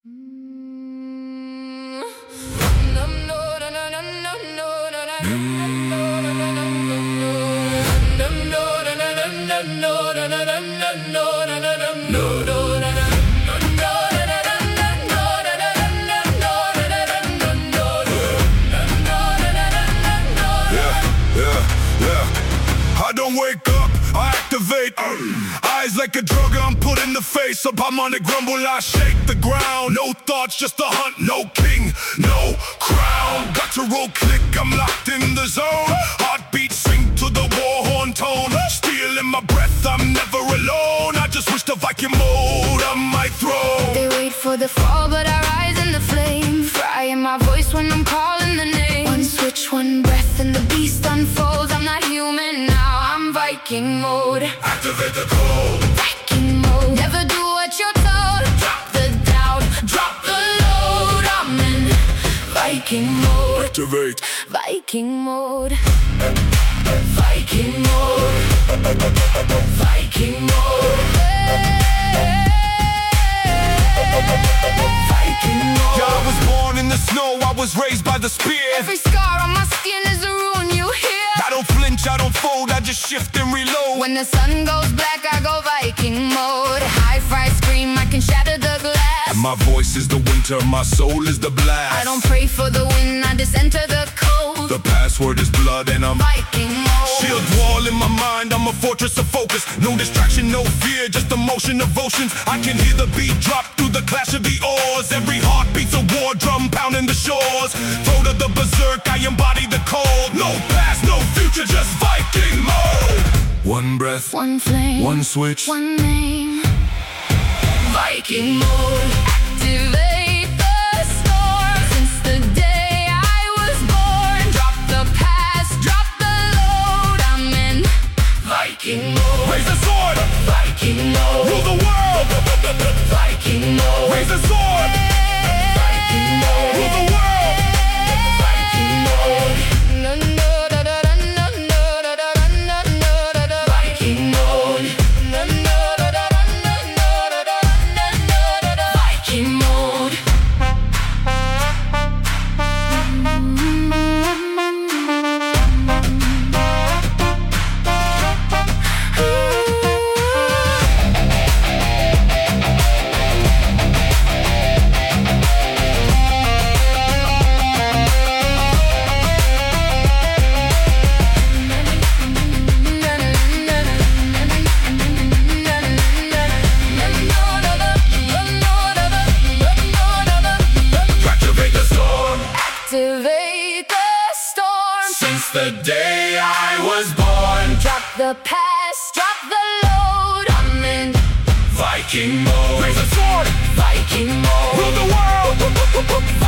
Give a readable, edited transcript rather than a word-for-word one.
I don't wake up, I activate. Eyes like a drug I'm put in the face. Up I'm on the grumble, I shake the ground. No thoughts, just a hunt, no king, no crown. Got to roll click, I'm locked in the zone. Heartbeat sync to the war horn tone. Steel in my breath, I'm never alone. I just wish the Viking mode on my throne. They wait for the fall, but I rise in the flame. Frying my voice when I'm calling the name. One switch, one breath, and the beast unfolds. I'm not human now, I'm Viking mode. Activate the code. Viking mode. Never do what you're told. Drop the doubt, drop the load. I'm in Viking mode. Activate. Viking mode. Viking mode. Viking mode. Viking mode. Yeah, I was born in the snow, I was raised by the spear. Every scar on my skin is a ruin you hear. I don't flinch, I don't fold, I just shift and reload. When the sun goes black, I go Viking mode. High-fry scream, I can shatter the glass. And my voice is the winter, my soul is the blast. I don't pray for the wind, I just enter the cold. The password is blood and I'm Viking mode. shield wall in my mind, I'm a fortress of focus. No distraction, no fear, just the motion of oceans. I can hear the beat drop through the clash of the oars. Every heartbeat's a war drum pounding the shores. Throat of the berserk, I embody the cold. No past, no future, just Viking mode. One breath, One flame, one switch, one name. Viking mode. Activate the storm. Since the day I was born. Drop the past, drop the load. I'm in Viking mode. raise the sword, Viking mode. rule the world. Viking mode. Raise the sword, Viking mode. rule the world. Viking mode. No, no, da, da, da, no, no, da, da, da, no, no, da, da. Viking mode. No, no, da, da, da, no, no, da, da, no, no, da, da. Viking mode. Activate the storm. Activate the storm. Since the day I was born, Drop the past, drop the load. I'm in Viking mode. Raise the sword, Viking mode. rule the world.